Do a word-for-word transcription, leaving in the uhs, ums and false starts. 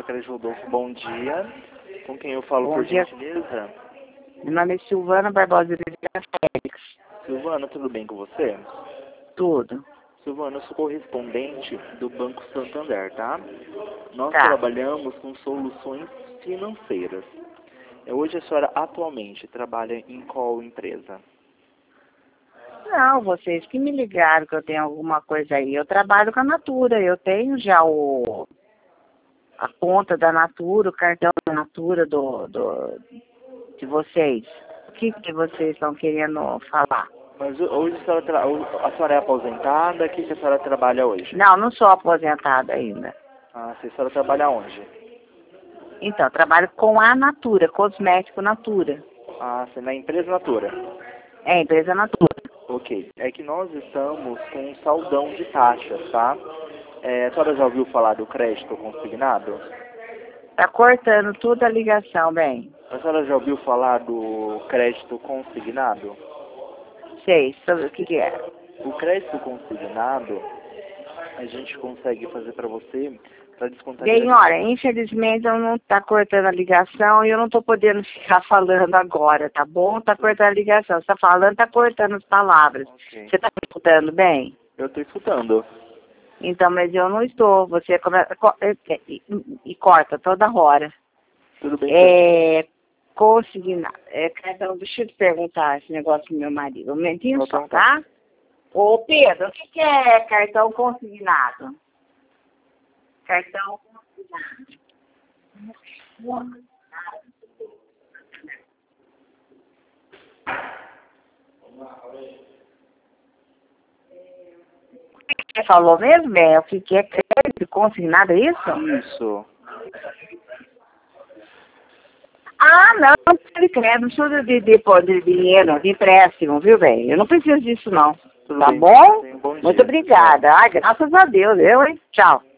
Crédito Rodolfo, bom dia. Com quem eu falo, Bom por dia. gentileza? Meu nome é Silvana Barbosa de Félix. Silvana, tudo bem com você? Tudo. Silvana, eu sou correspondente do Banco Santander, tá? Nós Tá. trabalhamos com soluções financeiras. Hoje a senhora atualmente trabalha em qual empresa? Não, vocês que me ligaram que eu tenho alguma coisa aí. Eu trabalho com a Natura. Eu tenho já o a conta da Natura, o cartão da Natura do, do, de vocês. O que, que vocês estão querendo falar? Mas hoje a senhora, tra... a senhora é aposentada? O que, que a senhora trabalha hoje? Não, não sou aposentada ainda. Ah, a senhora trabalha onde? Então, eu trabalho com a Natura, cosmético Natura. Ah, você na empresa Natura. É, a empresa Natura. Ok. É que nós estamos com um saldão de taxas, tá? É, a senhora já ouviu falar do crédito consignado? Tá cortando toda a ligação, bem. A senhora já ouviu falar do crédito consignado? Sei, sobre o que, que é. O crédito consignado, a gente consegue fazer para você, para descontar... Bem, olha, infelizmente eu não tá cortando a ligação e eu não tô podendo ficar falando agora, tá bom? Tá cortando a ligação. Você tá falando, tá cortando as palavras. Okay. Você tá me escutando bem? Eu estou escutando. Então, mas eu não estou. Você começa e, e corta toda hora. Tudo bem? É, consignar. É, então, deixa eu te perguntar esse negócio do meu marido. Um momentinho só, tá? Ô, Pedro, o que, que é cartão consignado? Cartão consignado. O que você falou mesmo, é? O que, que é crédito consignado, é isso? Isso. Ah, não, não precisa de crédito, não precisa de, de, de, de dinheiro, de empréstimo, viu, bem? Eu não preciso disso, não. Tudo Tá bem. bom? Um bom dia. Muito obrigada. Ai, graças a Deus, eu, hein? Tchau.